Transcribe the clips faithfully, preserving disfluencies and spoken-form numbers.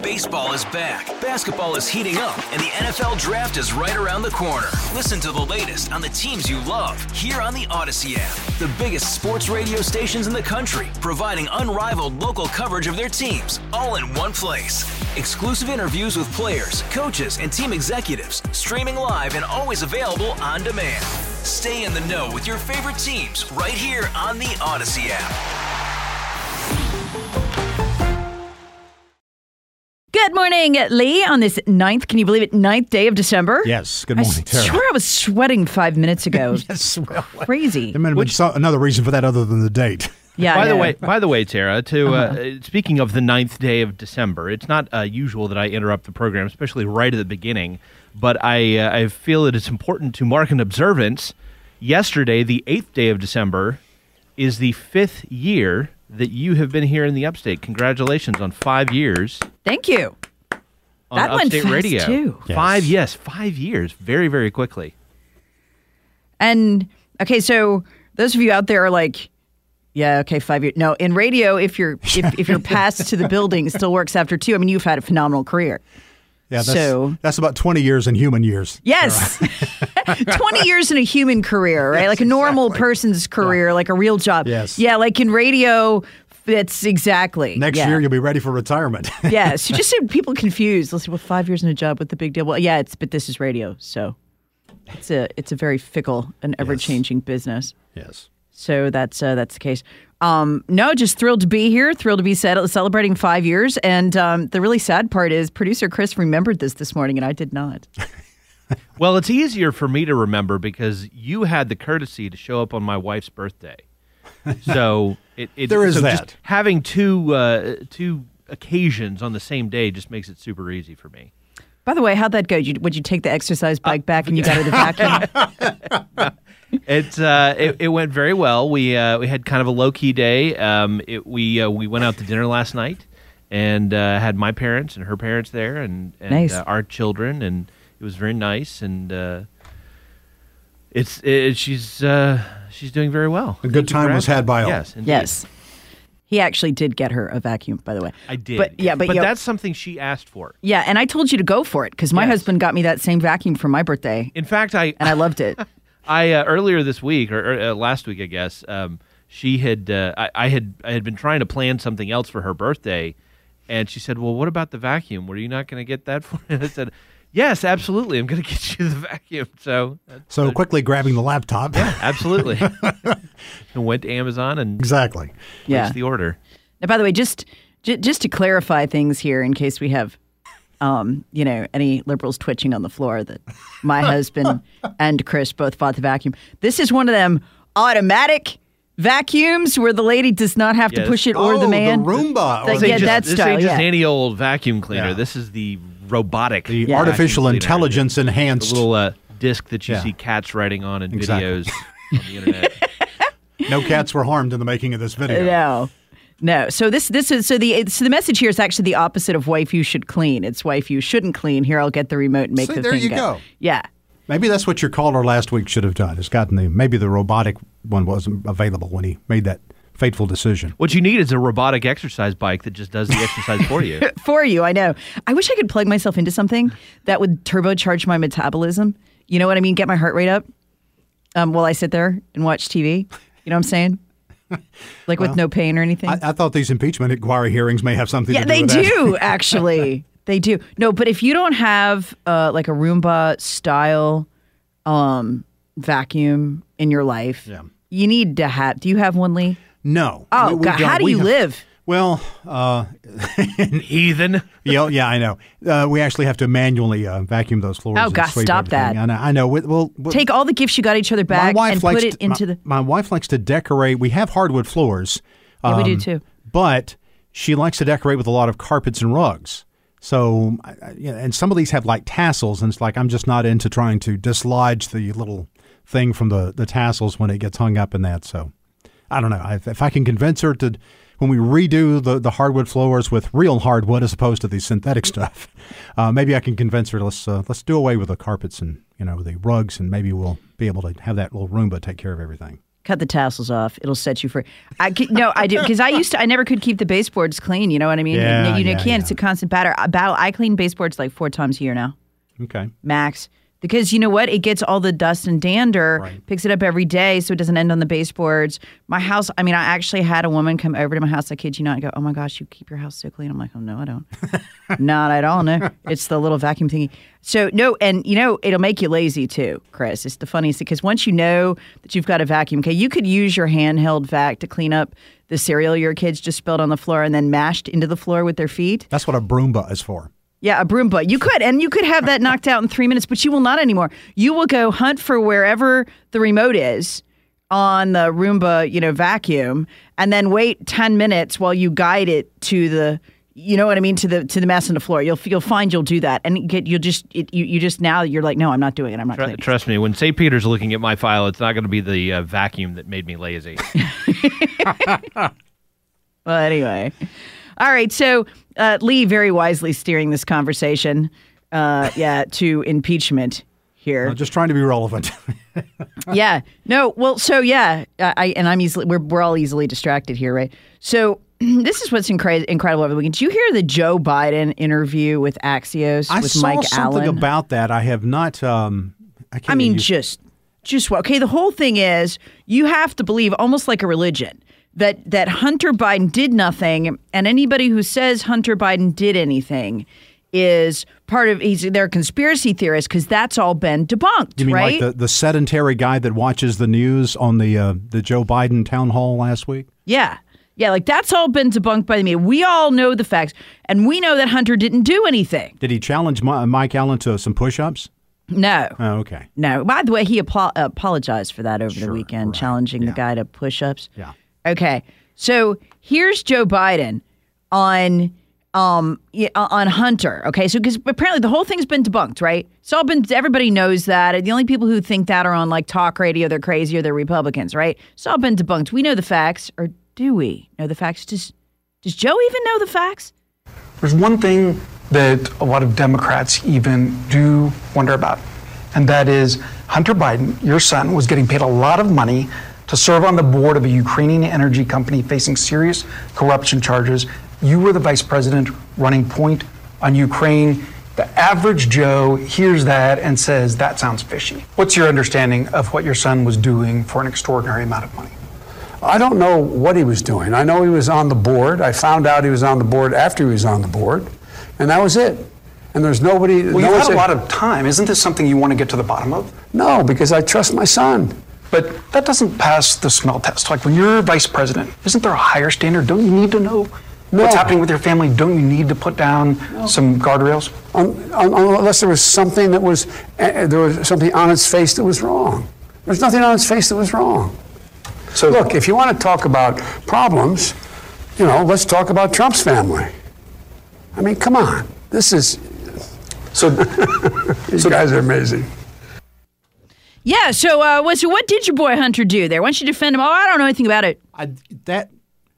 Baseball is back, basketball is heating up, and the N F L Draft is right around the corner. Listen to the latest on the teams you love here on the Odyssey app. The biggest sports radio stations in the country, providing unrivaled local coverage of their teams, all in one place. Exclusive interviews with players, coaches, and team executives, streaming live and always available on demand. Stay in the know with your favorite teams right here on the Odyssey app. Good morning, Lee, on this ninth, can you believe it, ninth day of December? Yes, good morning, Tara. I swear I was sweating five minutes ago. Yes, well, crazy. There might have been some, another reason for that other than the date. Yeah. By I the know. way, by the way, Tara, to uh, Uh-huh. speaking of the ninth day of December, it's not uh, usual that I interrupt the program, especially right at the beginning. But I, uh, I feel that it's important to mark an observance. Yesterday, the eighth day of December, is the fifth year that you have been here in the Upstate. Congratulations on five years. Thank you. On That went Upstate fast, Radio. too. Yes. Five, yes, five years, very, very quickly. And, okay, so those of you out there are like, yeah, okay, five years. No, in radio, if you're if, if you're passed to the building, it still works after two. I mean, you've had a phenomenal career. Yeah, that's, So- that's about twenty years in human years. Yes. twenty years in a human career, right? Yes, like a normal exactly. person's career, like a real job. Yes. Yeah, like in radio, it's exactly. Next yeah. year, you'll be ready for retirement. Yeah, so just so people confused. Let's see, well, five years in a job, what the big deal? Well, yeah, it's but this is radio, so it's a it's a very fickle and ever changing business. Yes. So that's uh, that's the case. Um, no, just thrilled to be here. Thrilled to be set, celebrating five years. And um, the really sad part is producer Chris remembered this this morning, and I did not. Well, it's easier for me to remember because you had the courtesy to show up on my wife's birthday. So it, it There is so that. Just having two uh, two occasions on the same day just makes it super easy for me. By the way, how'd that go? You, would you take the exercise bike Uh, back and you got it a vacuum? It, uh, it it went very well. We uh, we had kind of a low key day. Um, it, we uh, we went out to dinner last night and uh, had my parents and her parents there and, and Nice. uh, our children, and it was very nice. And uh, it's it, she's uh, she's doing very well. A good Thank you time for was asking. had by all. Yes, indeed. Yes. He actually did get her a vacuum, by the way. I did. But yeah, but, you know- that's something she asked for. Yeah, and I told you to go for it because my Yes. husband got me that same vacuum for my birthday, In fact, I and I loved it. I uh, earlier this week or, or uh, last week, I guess, um, she had uh, I, I had I had been trying to plan something else for her birthday, and she said, "Well, what about the vacuum? Were you not going to get that for me?" And I said, "Yes, absolutely. I'm going to get you the vacuum." So, uh, So quickly grabbing the laptop. absolutely, and went to Amazon and Exactly. Yeah. placed the order. Now, by the way, just j- just to clarify things here, in case we have, um, you know, any liberals twitching on the floor, that my husband and Chris both bought the vacuum. This is one of them automatic vacuums where the lady does not have Yes. to push it or oh, the man. the Roomba. The- or This the, yeah, ain't just, that this style, ain't just yeah. any old vacuum cleaner. Yeah. This is the robotic, the Yeah. artificial vacuum cleaner. intelligence enhanced. The little uh, disc that you Yeah. see cats writing on in Exactly. videos on the internet. No cats were harmed in the making of this video. No. No. So this this is so the so the message here is actually the opposite of wife you should clean. It's wife you shouldn't clean. Here, I'll get the remote and make See, the there thing you go. Yeah. Maybe that's what your caller last week should have done. It's gotten the maybe the robotic one wasn't available when he made that fateful decision. What you need is a robotic exercise bike that just does the exercise for you. For you, I know. I wish I could plug myself into something that would turbocharge my metabolism. You know what I mean? Get my heart rate up um, while I sit there and watch T V. You know what I'm saying? Like with no pain or anything. I, I thought these impeachment inquiry hearings may have something yeah, to do they with that. do actually. They do. No, but if you don't have uh, like a Roomba style um, vacuum in your life, Yeah. you need to have. Do you have one, Lee? No. Oh We- we God, don't. how do We you have- live? Well, uh, Heathen. yeah, yeah, I know. Uh, we actually have to manually uh, vacuum those floors. Oh, and gosh, sweep stop everything. that. I know. I know. We- Well, well, Take all the gifts you got each other my back wife and likes put it to, into my, the. My wife likes to decorate. We have hardwood floors. Yeah, we do um, too. But she likes to decorate with a lot of carpets and rugs. So, I- I- you know, and some of these have like tassels, and it's like I'm just not into trying to dislodge the little thing from the, the tassels when it gets hung up in that. So, I don't know. I, if I can convince her to, when we redo the, the hardwood floors with real hardwood as opposed to the synthetic stuff, uh, maybe I can convince her. Let's uh, let's do away with the carpets and you know the rugs, and maybe we'll be able to have that little Roomba take care of everything. cut the tassels off. It'll set you free. I could, no, I do because I used to. I never could keep the baseboards clean. You know what I mean? Yeah, you, you yeah, can't. yeah. It's a constant batter, battle. I clean baseboards like four times a year now, Okay. max. Because you know what? It gets all the dust and dander, Right. picks it up every day so it doesn't end on the baseboards. My house, I mean, I actually had a woman come over to my house, I kid you not, and go, oh my gosh, you keep your house so clean. I'm like, oh, no, I don't. Not at all, no. It's the little vacuum thingy. So, no, and you know, it'll make you lazy too, Chris. It's the funniest thing because once you know that you've got a vacuum, okay, you could use your handheld vac to clean up the cereal your kids just spilled on the floor and then mashed into the floor with their feet. That's what a Broomba is for. Yeah, a Broomba. You could, and you could have that knocked out in three minutes, but you will not anymore. You will go hunt for wherever the remote is on the Roomba, you know, vacuum, and then wait ten minutes while you guide it to the, you know what I mean, to the to the mess on the floor. You'll you'll find you'll do that, and get you'll just it, you you just now you're like, no, I'm not doing it. I'm not Tr- cleaning. trust me, when Saint Peter's looking at my file, it's not going to be the uh, vacuum that made me lazy. Well, anyway. All right. So uh, Lee very wisely steering this conversation, uh, yeah, to impeachment here. I'm just trying to be relevant. Yeah. No. Well. So yeah. I and I'm easily we're we're all easily distracted here, right? So this is what's incre- incredible over the weekend. Did you hear the Joe Biden interview with Axios I with saw Mike something Allen? about that. I have not. Um, I, can't I mean, use- just just what? Okay. The whole thing is you have to believe almost like a religion. That, that Hunter Biden did nothing, and anybody who says Hunter Biden did anything is part of he's they're conspiracy theorists because that's all been debunked, You mean right? like the, the sedentary guy that watches the news on the uh, the Joe Biden town hall last week? Yeah. Yeah, like that's all been debunked by the media. We all know the facts, and we know that Hunter didn't do anything. Did he challenge Mi- Mike Allen to some push-ups? No. Oh, okay. No. By the way, he apo- apologized for that over the Sure, weekend, right. challenging Yeah. the guy to push-ups. Yeah. Okay. So here's Joe Biden on um yeah, on Hunter. Okay. So because apparently the whole thing's been debunked, right? It's all been everybody knows that. The only people who think that are on like talk radio, they're crazy or they're Republicans, right? It's all been debunked. We know the facts, or do we know the facts? Does does Joe even know the facts? There's one thing that a lot of Democrats even do wonder about, and that is Hunter Biden, your son, was getting paid a lot of money to serve on the board of a Ukrainian energy company facing serious corruption charges. You were the vice president running point on Ukraine. The average Joe hears that and says, that sounds fishy. What's your understanding of what your son was doing for an extraordinary amount of money? I don't know what he was doing. I know he was on the board. I found out he was on the board after he was on the board, and that was it. And there's nobody. Well, no you've one had said- a lot of time. Isn't this something you want to get to the bottom of? No, because I trust my son. But that doesn't pass the smell test. Like when you're vice president, isn't there a higher standard? Don't you need to know No. what's happening with your family? Don't you need to put down some guardrails? Un- un- unless there was something that was, uh, there was something on its face that was wrong. There's nothing on its face that was wrong. So look, if you want to talk about problems, you know, let's talk about Trump's family. I mean, come on. This is, So, these guys are amazing. Yeah. So, uh, what, so what did your boy Hunter do there? Why don't you defend him? Oh, I don't know anything about it. I, that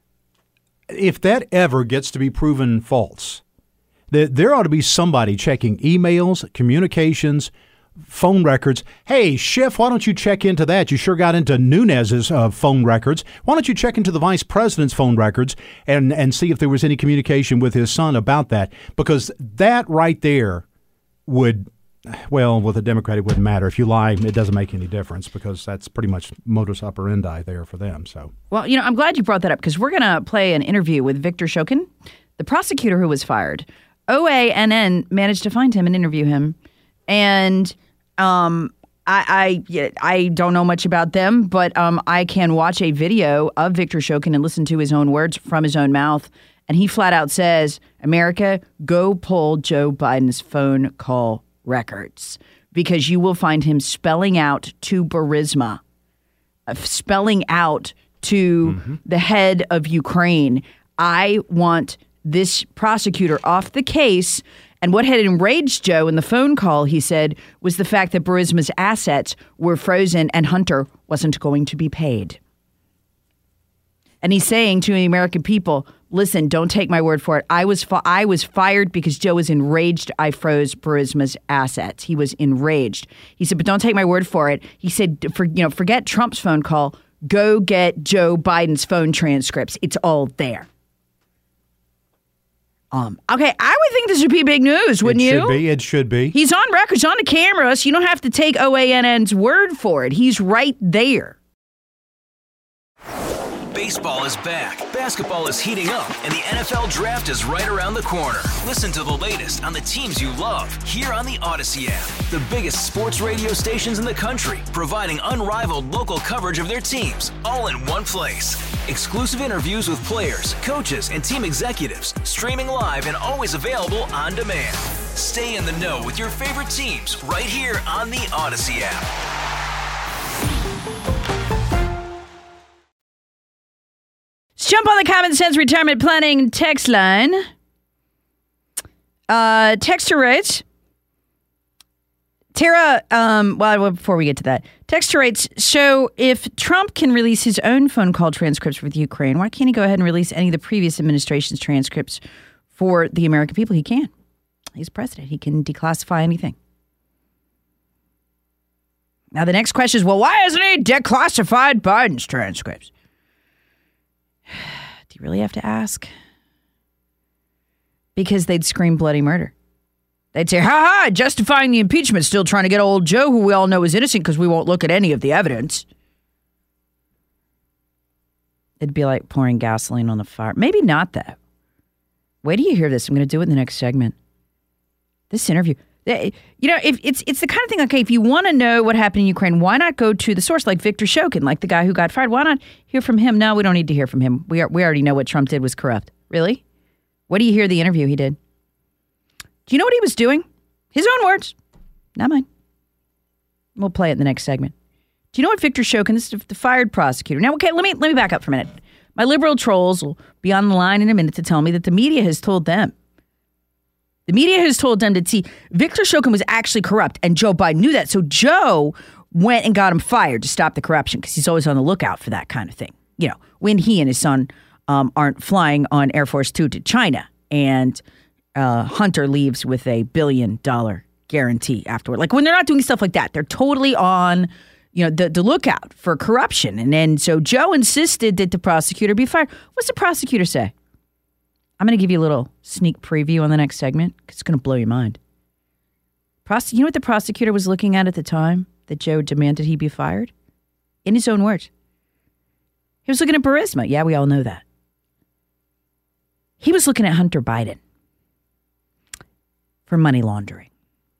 if that ever gets to be proven false, that there ought to be somebody checking emails, communications, phone records. Hey, Schiff, why don't you check into that? You sure got into Nunez's uh, phone records. Why don't you check into the vice president's phone records and, and see if there was any communication with his son about that? Because that right there would, well, with a Democrat, it wouldn't matter. If you lie, it doesn't make any difference because that's pretty much modus operandi there for them. So, Well, you know, I'm glad you brought that up because we're going to play an interview with Victor Shokin, the prosecutor who was fired. O A N N managed to find him and interview him. And um, I, I, yeah, I don't know much about them, but um, I can watch a video of Victor Shokin and listen to his own words from his own mouth. And he flat out says, America, go pull Joe Biden's phone call records because you will find him spelling out to Burisma, uh, spelling out to mm-hmm. the head of Ukraine, I want this prosecutor off the case. And what had enraged Joe in the phone call, he said, was the fact that Burisma's assets were frozen and Hunter wasn't going to be paid. And he's saying to the American people, listen, don't take my word for it. I was fi- I was fired because Joe was enraged I froze Burisma's assets. He was enraged. He said, but don't take my word for it. He said, for, you know, forget Trump's phone call. Go get Joe Biden's phone transcripts. It's all there. Um, okay, I would think this would be big news, wouldn't you? you? It should be. It should be. He's on record. He's on the camera, so you don't have to take O A N N's word for it. He's right there. Baseball is back, basketball is heating up, and the N F L Draft is right around the corner. Listen to the latest on the teams you love here on the Odyssey app. The biggest sports radio stations in the country, providing unrivaled local coverage of their teams, all in one place. Exclusive interviews with players, coaches, and team executives, streaming live and always available on demand. Stay in the know with your favorite teams right here on the Odyssey app. Let's jump on the Common Sense Retirement Planning text line. Uh, texter writes, Tara, um, well, before we get to that, texter writes, so if Trump can release his own phone call transcripts with Ukraine, why can't he go ahead and release any of the previous administration's transcripts for the American people? He can. He's president. He can declassify anything. Now, the next question is, well, why hasn't he declassified Biden's transcripts? Do you really have to ask? Because they'd scream bloody murder. They'd say, ha ha, justifying the impeachment, still trying to get old Joe, who we all know is innocent because we won't look at any of the evidence. It'd be like pouring gasoline on the fire. Maybe not, though. Wait till you hear this. I'm going to do it in the next segment. This interview. You know, if it's it's the kind of thing, okay, if you want to know what happened in Ukraine, why not go to the source like Victor Shokin, like the guy who got fired? Why not hear from him? No, we don't need to hear from him. We are, we already know what Trump did was corrupt. Really? What do you hear the interview he did? Do you know what he was doing? His own words, not mine. We'll play it in the next segment. Do you know what Victor Shokin, this is the fired prosecutor. Now, okay, let me let me back up for a minute. My liberal trolls will be on the line in a minute to tell me that the media has told them. The media has told them to see Victor Shokin was actually corrupt, and Joe Biden knew that. So Joe went and got him fired to stop the corruption because he's always on the lookout for that kind of thing. You know, when he and his son um, aren't flying on Air Force Two to China, and uh, Hunter leaves with a billion dollar guarantee afterward. Like when they're not doing stuff like that, they're totally on, you know, the, the lookout for corruption. And then so Joe insisted that the prosecutor be fired. What's the prosecutor say? I'm going to give you a little sneak preview on the next segment because it's going to blow your mind. Prose- you know what the prosecutor was looking at at the time that Joe demanded he be fired? In his own words. He was looking at Burisma. Yeah, we all know that. He was looking at Hunter Biden for money laundering.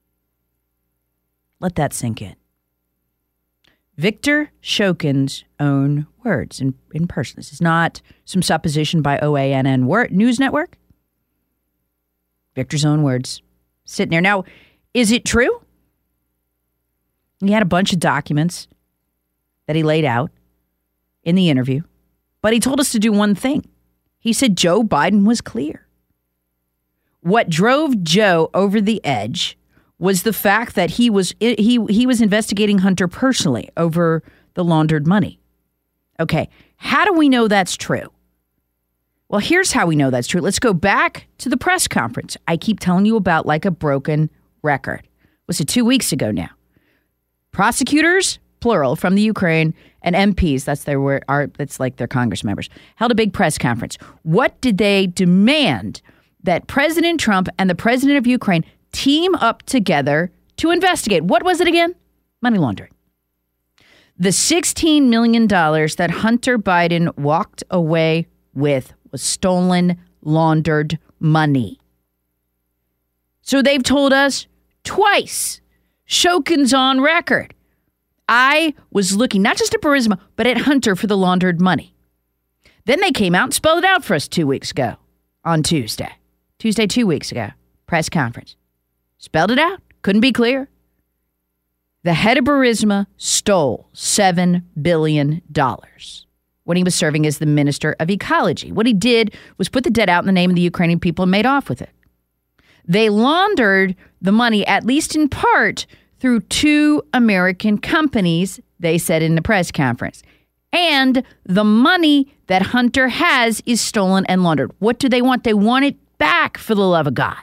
Let that sink in. Victor Shokin's own words in, in person. This is not some supposition by O A N N word, News Network. Victor's own words sitting there. Now, is it true? He had a bunch of documents that he laid out in the interview, but he told us to do one thing. He said Joe Biden was clear. What drove Joe over the edge was the fact that he was he he was investigating Hunter personally over the laundered money. Okay, how do we know that's true? Well, here's how we know that's true. Let's go back to the press conference I keep telling you about like a broken record. Was it two weeks ago now? Prosecutors, plural, from the Ukraine and M Ps, that's their word, are that's like their Congress members, held a big press conference. What did they demand that President Trump and the president of Ukraine team up together to investigate? What was it again? Money laundering. The sixteen million dollars that Hunter Biden walked away with was stolen, laundered money. So they've told us twice. Shokin's on record. I was looking not just at Burisma, but at Hunter for the laundered money. Then they came out and spelled it out for us two weeks ago on Tuesday. Tuesday, two weeks ago. Press conference. Spelled it out. Couldn't be clear. The head of Burisma stole seven billion dollars when he was serving as the Minister of Ecology. What he did was put the debt out in the name of the Ukrainian people and made off with it. They laundered the money, at least in part, through two American companies, they said in the press conference. And the money that Hunter has is stolen and laundered. What do they want? They want it back, for the love of God.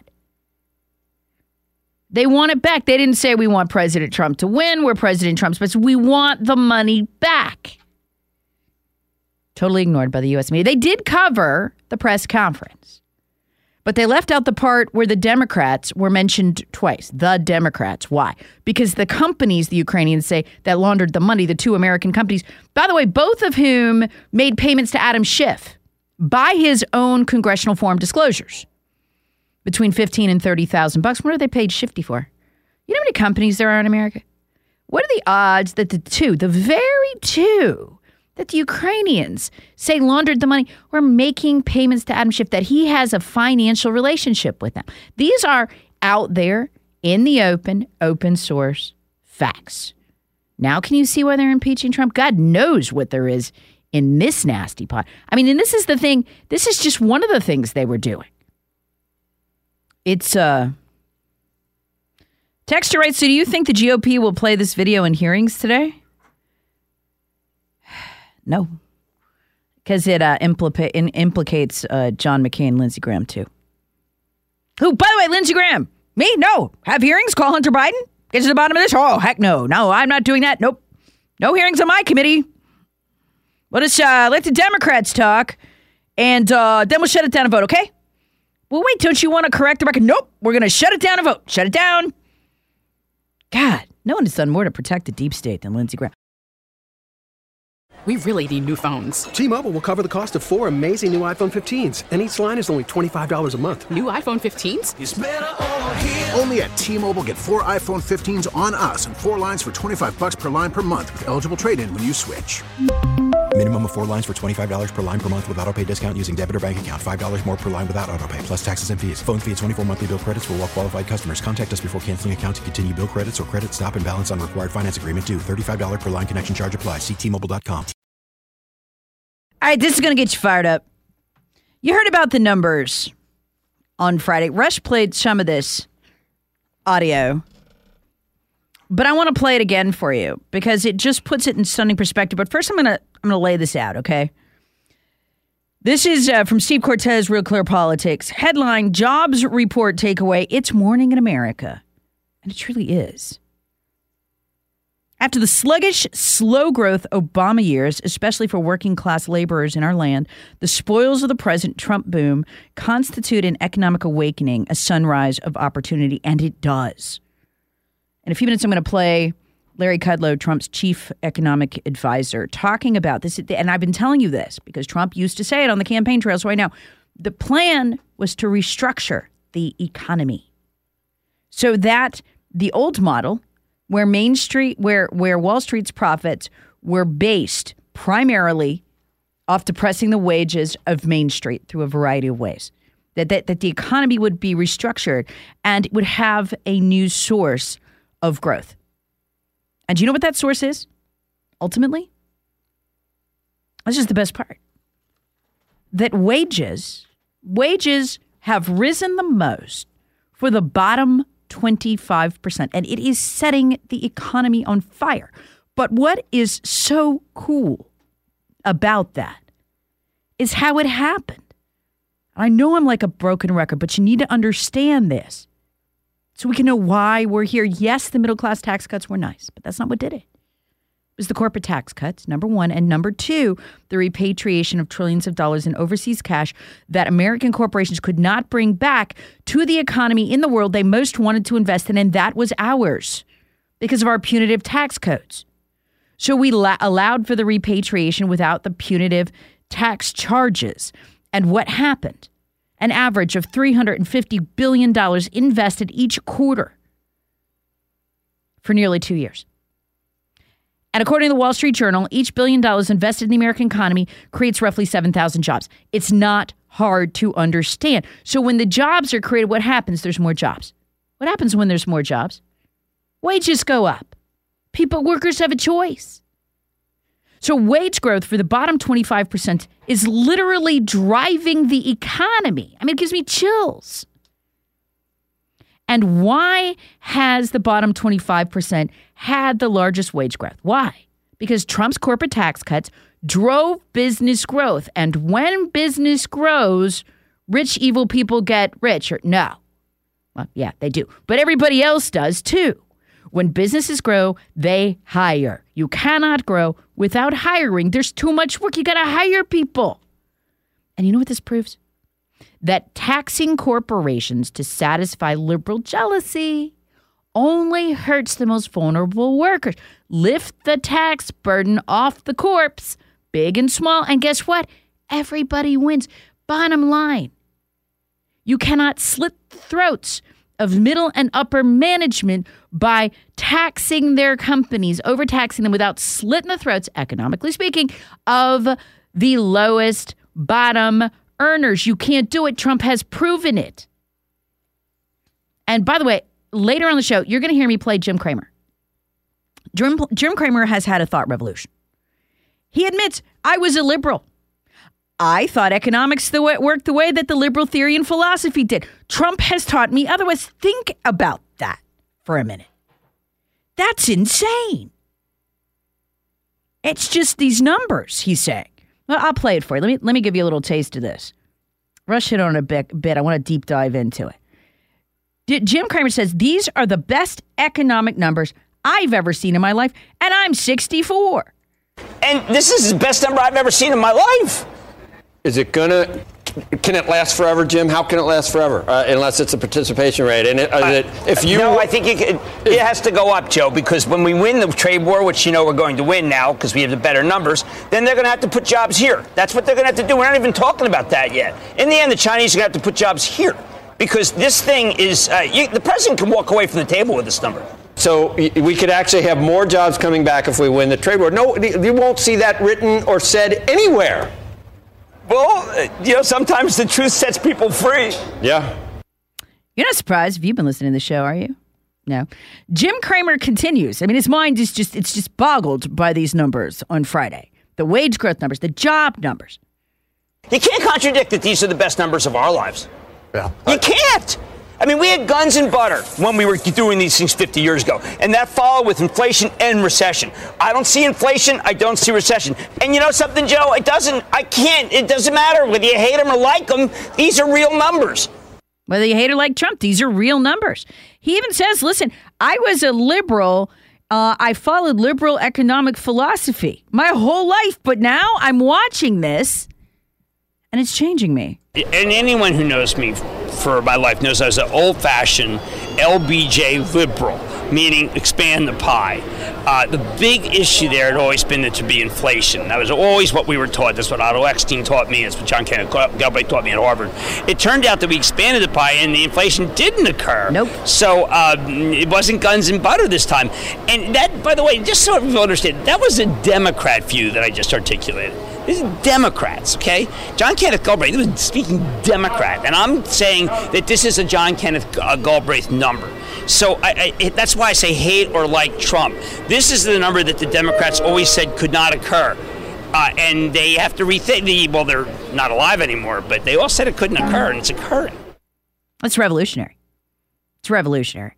They want it back. They didn't say we want President Trump to win. We're President Trump's, but we want the money back. Totally ignored by the U S media. They did cover the press conference, but they left out the part where the Democrats were mentioned twice. The Democrats. Why? Because the companies, the Ukrainians say, that laundered the money, the two American companies, by the way, both of whom made payments to Adam Schiff by his own congressional form disclosures, between fifteen and thirty thousand bucks. What are they paid Shifty for? You know how many companies there are in America? What are the odds that the two, the very two that the Ukrainians say laundered the money, were making payments to Adam Schiff, that he has a financial relationship with them? These are out there in the open, open source facts. Now can you see why they're impeaching Trump? God knows what there is in this nasty pot. I mean, and this is the thing, this is just one of the things they were doing. It's, uh, Texter writes, so do you think the G O P will play this video in hearings today? No, because it uh, impli- in, implicates uh, John McCain, Lindsey Graham, too. Who, by the way, Lindsey Graham, me? No. Have hearings? Call Hunter Biden? Get to the bottom of this? Oh, heck no. No, I'm not doing that. Nope. No hearings on my committee. We'll just uh, let the Democrats talk, and uh, then we'll shut it down and vote, okay? Well, wait, don't you want to correct the record? Nope. We're going to shut it down and vote. Shut it down. God, no one has done more to protect the deep state than Lindsey Graham. We really need new phones. T-Mobile will cover the cost of four amazing new iPhone fifteens, and each line is only twenty-five dollars a month. New iPhone fifteens? It's better over here. Only at T-Mobile, get four iPhone fifteens on us and four lines for twenty-five dollars per line per month with eligible trade-in when you switch. Minimum of four lines for twenty-five dollars per line per month with autopay discount using debit or bank account. five dollars more per line without autopay, plus taxes and fees. Phone fee at twenty-four monthly bill credits for well-qualified customers. Contact us before canceling account to continue bill credits or credit stop and balance on required finance agreement due. thirty-five dollars per line connection charge applies. See T Mobile dot com. All right, this is going to get you fired up. You heard about the numbers on Friday. Rush played some of this audio, but I want to play it again for you because it just puts it in stunning perspective. But first, I'm going to I'm going to lay this out, okay? This is uh, from Steve Cortez, Real Clear Politics. Headline, Jobs Report Takeaway. It's morning in America. And it truly is. After the sluggish, slow-growth Obama years, especially for working-class laborers in our land, the spoils of the present Trump boom constitute an economic awakening, a sunrise of opportunity, and it does. In a few minutes, I'm going to play Larry Kudlow, Trump's chief economic advisor, talking about this. And I've been telling you this because Trump used to say it on the campaign trail, so I know. The plan was to restructure the economy so that the old model, where Main Street, where where Wall Street's profits were based primarily off depressing the wages of Main Street through a variety of ways, that that, that the economy would be restructured and it would have a new source of growth. And do you know what that source is? Ultimately, this is the best part. That wages, wages have risen the most for the bottom twenty-five percent, and it is setting the economy on fire. But what is so cool about that is how it happened. I know I'm like a broken record, but you need to understand this so we can know why we're here. Yes, the middle class tax cuts were nice, but that's not what did it. It was the corporate tax cuts, number one. And number two, the repatriation of trillions of dollars in overseas cash that American corporations could not bring back to the economy in the world they most wanted to invest in, and that was ours because of our punitive tax codes. So we la- allowed for the repatriation without the punitive tax charges. And what happened? An average of three hundred fifty billion dollars invested each quarter for nearly two years. And according to the Wall Street Journal, each billion dollars invested in the American economy creates roughly seven thousand jobs. It's not hard to understand. So when the jobs are created, what happens? There's more jobs. What happens when there's more jobs? Wages go up. People, workers have a choice. So wage growth for the bottom twenty-five percent is literally driving the economy. I mean, it gives me chills. And why has the bottom twenty-five percent had the largest wage growth? Why? Because Trump's corporate tax cuts drove business growth. And when business grows, rich, evil people get richer. No. Well, yeah, they do. But everybody else does too. When businesses grow, they hire. You cannot grow without hiring. There's too much work. You got to hire people. And you know what this proves? That taxing corporations to satisfy liberal jealousy only hurts the most vulnerable workers. Lift the tax burden off the corps, big and small, and guess what? Everybody wins. Bottom line, you cannot slit throats of middle and upper management by taxing their companies, overtaxing them without slitting the throats, economically speaking, of the lowest bottom earners. You can't do it. Trump has proven it. And by the way, later on the show, you're going to hear me play Jim Cramer. Jim, Jim Cramer has had a thought revolution. He admits, I was a liberal. I thought economics the way, worked the way that the liberal theory and philosophy did. Trump has taught me otherwise. Think about that for a minute. That's insane. It's just these numbers, he's saying. Well, I'll play it for you. Let me let me give you a little taste of this. Rush it on a bit. bit. I want to deep dive into it. D- Jim Cramer says, these are the best economic numbers I've ever seen in my life, and I'm sixty-four. And this is the best number I've ever seen in my life. Is it gonna? Can it last forever, Jim? How can it last forever? Uh, unless it's a participation rate. And it, uh, uh, if you, no, I think it, it, it has to go up, Joe, because when we win the trade war, which you know we're going to win now because we have the better numbers, then they're going to have to put jobs here. That's what they're going to have to do. We're not even talking about that yet. In the end, the Chinese are going to have to put jobs here because this thing is. Uh, you, the president can walk away from the table with this number. So we could actually have more jobs coming back if we win the trade war. No, you won't see that written or said anywhere. Well, you know, sometimes the truth sets people free. Yeah. You're not surprised if you've been listening to the show, are you? No. Jim Cramer continues. I mean, his mind is just, it's just boggled by these numbers on Friday. The wage growth numbers, the job numbers. You can't contradict that these are the best numbers of our lives. Yeah. You can't. I mean, we had guns and butter when we were doing these things fifty years ago, and that followed with inflation and recession. I don't see inflation. I don't see recession. And you know something, Joe? It doesn't, I can't, it doesn't matter whether you hate them or like them. These are real numbers. Whether you hate or like Trump, these are real numbers. He even says, listen, I was a liberal. Uh, I followed liberal economic philosophy my whole life, but now I'm watching this, and it's changing me. And anyone who knows me for my life knows I was an old-fashioned L B J liberal, meaning expand the pie. Uh, the big issue there had always been to be inflation. That was always what we were taught. That's what Otto Eckstein taught me. That's what John Kenneth Galbraith taught me at Harvard. It turned out that we expanded the pie and the inflation didn't occur. Nope. So uh, it wasn't guns and butter this time. And that, by the way, just so people understand, that was a Democrat view that I just articulated. This is Democrats, okay? John Kenneth Galbraith was speaking Democrat, and I'm saying that this is a John Kenneth uh, Galbraith number. So I, I, that's why I say hate or like Trump. This is the number that the Democrats always said could not occur. Uh, and they have to rethink the, well, they're not alive anymore, but they all said it couldn't occur, and it's occurring. That's revolutionary. It's revolutionary.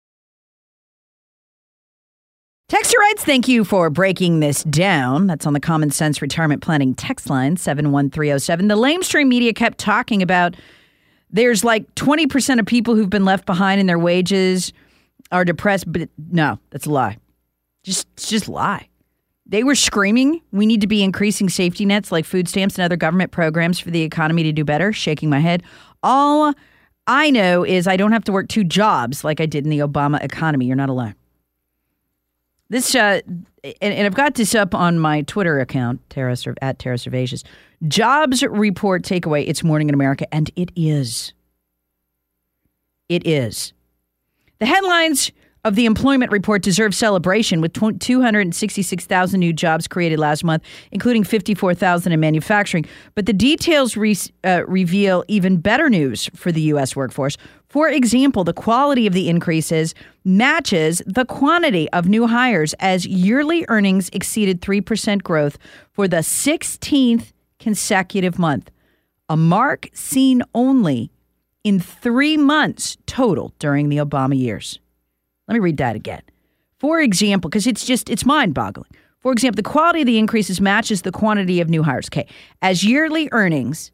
Texter writes, thank you for breaking this down. That's on the Common Sense Retirement Planning text line, seven one three oh seven. The lamestream media kept talking about there's like twenty percent of people who've been left behind in their wages are depressed, but no, that's a lie. Just, it's just a lie. They were screaming, we need to be increasing safety nets like food stamps and other government programs for the economy to do better, shaking my head. All I know is I don't have to work two jobs like I did in the Obama economy. You're not alone. This, uh, and, and I've got this up on my Twitter account, Tara, at Tara Servatius. Jobs report takeaway, it's Morning in America, and it is. It is. The headlines of the employment report deserve celebration with two hundred sixty-six thousand new jobs created last month, including fifty-four thousand in manufacturing. But the details re- uh, reveal even better news for the U S workforce. For example, the quality of the increases matches the quantity of new hires as yearly earnings exceeded three percent growth for the sixteenth consecutive month, a mark seen only in three months total during the Obama years. Let me read that again. For example, because it's just, it's mind-boggling. For example, the quality of the increases matches the quantity of new hires. Okay, as yearly earnings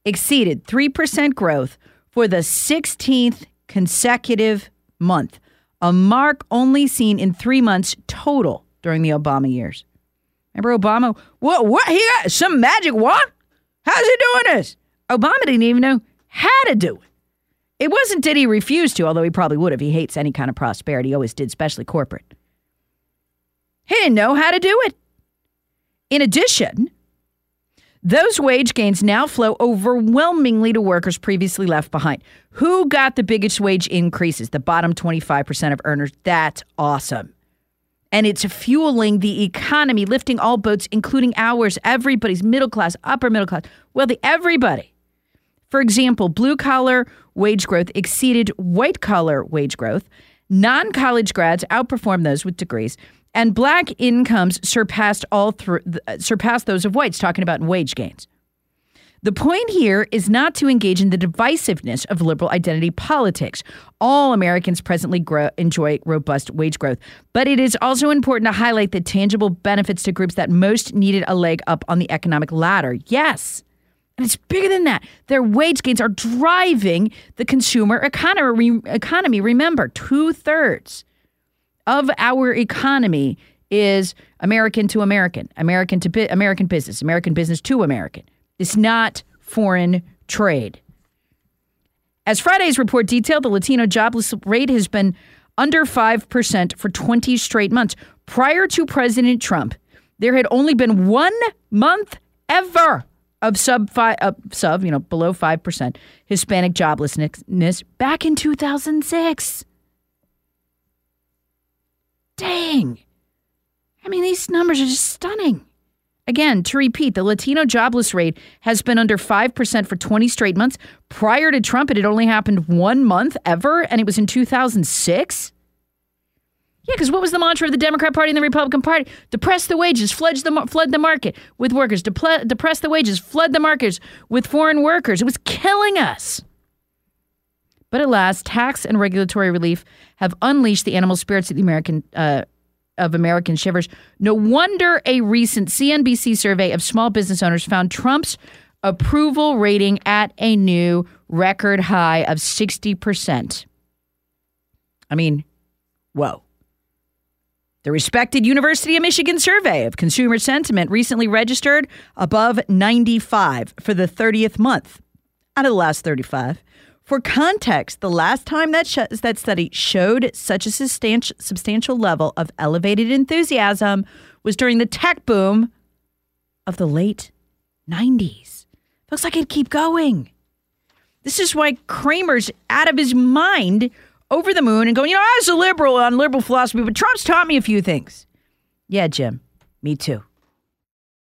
exceeded three percent growth for the sixteenth consecutive month, a mark only seen in three months total during the Obama years. Remember Obama? What? What? He got some magic wand? How's he doing this? Obama didn't even know how to do it. It wasn't did he refuse to, although he probably would have. He hates any kind of prosperity. He always did, especially corporate. He didn't know how to do it. In addition, those wage gains now flow overwhelmingly to workers previously left behind. Who got the biggest wage increases? The bottom twenty-five percent of earners. That's awesome. And it's fueling the economy, lifting all boats, including ours, everybody's middle class, upper middle class, wealthy, everybody. For example, blue-collar wage growth exceeded white-collar wage growth. Non-college grads outperformed those with degrees. And black incomes surpassed all through, surpassed those of whites, talking about wage gains. The point here is not to engage in the divisiveness of liberal identity politics. All Americans presently grow, enjoy robust wage growth. But it is also important to highlight the tangible benefits to groups that most needed a leg up on the economic ladder. Yes. And it's bigger than that. Their wage gains are driving the consumer economy. Economy. Remember, two-thirds of our economy is American to American, American to bi- American business, American business to American. It's not foreign trade. As Friday's report detailed, the Latino jobless rate has been under five percent for twenty straight months. Prior to President Trump, there had only been one month ever of sub five, uh, sub, you know, below five percent Hispanic joblessness back in two thousand six. Dang. I mean, these numbers are just stunning. Again, to repeat, the Latino jobless rate has been under five percent for twenty straight months. Prior to Trump, it had only happened one month ever, and it was in two thousand six. Yeah, because what was the mantra of the Democrat Party and the Republican Party? Depress the wages, flood the, flood the market with workers. Deple- depress the wages, flood the markets with foreign workers. It was killing us. But alas, tax and regulatory relief have unleashed the animal spirits of the American uh, of American shivers. No wonder a recent C N B C survey of small business owners found Trump's approval rating at a new record high of sixty percent. I mean, whoa. The respected University of Michigan survey of consumer sentiment recently registered above ninety-five for the thirtieth month out of the last thirty-five. For context, the last time that sh- that study showed such a substantial, substantial level of elevated enthusiasm was during the tech boom of the late nineties. Looks like it'd keep going. This is why Kramer's out of his mind, over the moon, and going, you know, I was a liberal on liberal philosophy, but Trump's taught me a few things. Yeah, Jim, me too.